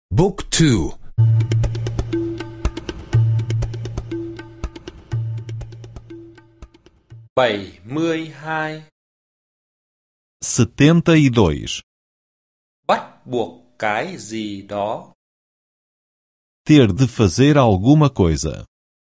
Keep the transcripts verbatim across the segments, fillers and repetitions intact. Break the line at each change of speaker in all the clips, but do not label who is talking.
บุ๊กทู
bảy mươi hai.
setenta e dois.
Bắt buộc cái gì đó.
Ter de fazer alguma coisa.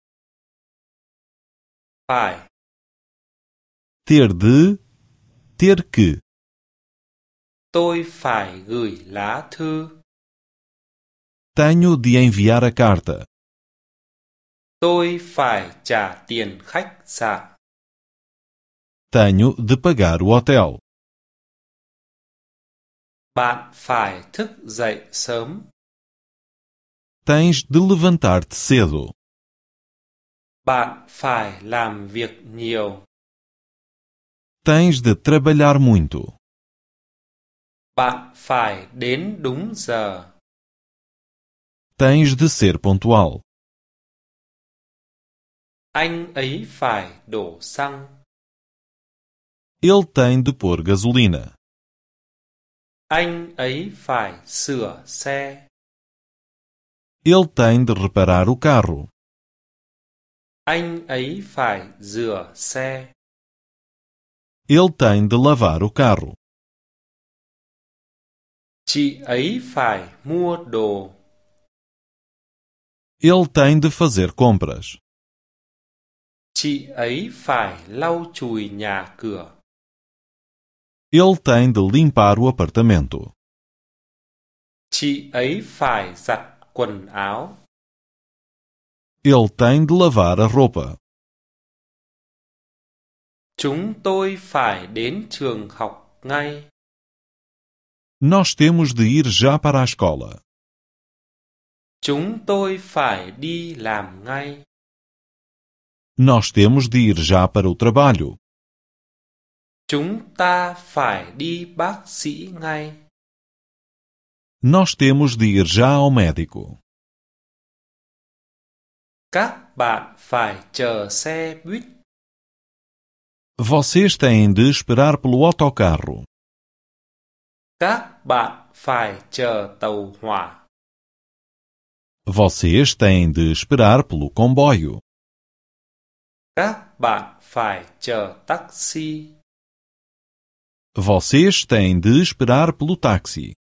Phải.
Ter de. Ter que.
Tôi phải gửi lá thư.
Tenho de enviar a carta.
Tôi phải trả tiền khách sạn.
Tenho de pagar o hotel.
Bạn phải thức dậy sớm.
Tens de levantar-te cedo.
Bạn phải làm việc nhiều.
Tens de trabalhar muito.
Bạn phải đến đúng giờ.
Tens de ser pontual.
Anh ấy phải đổ xăng.
Ele tem de pôr gasolina.
Anh ấy phải sửa xe.
Ele tem de reparar o carro.
Anh ấy phải rửa xe.
Ele tem de lavar o carro.
Chị ấy phải mua đồ.
Ele tem de fazer compras.
Chị ấy phải lau chùi nhà cửa.
Ele tem de limpar o apartamento.
Chị ấy phải giặt quần áo.
Ele tem de lavar a roupa.
Chúng tôi phải đến trường học ngay.
Nós temos de ir já para a escola.
Chúng tôi phải đi làm ngay.
Nós temos de ir já para o trabalho.
Chúng ta phải đi bác sĩ ngay.
Nós temos de ir já ao médico.
Các bạn phải chờ xe buýt.
Vocês têm de esperar pelo autocarro.
Các bạn phải chờ tàu hỏa.
Vocês têm de esperar pelo comboio.
Các bạn phải chờ taxi.
Vocês têm de esperar pelo táxi.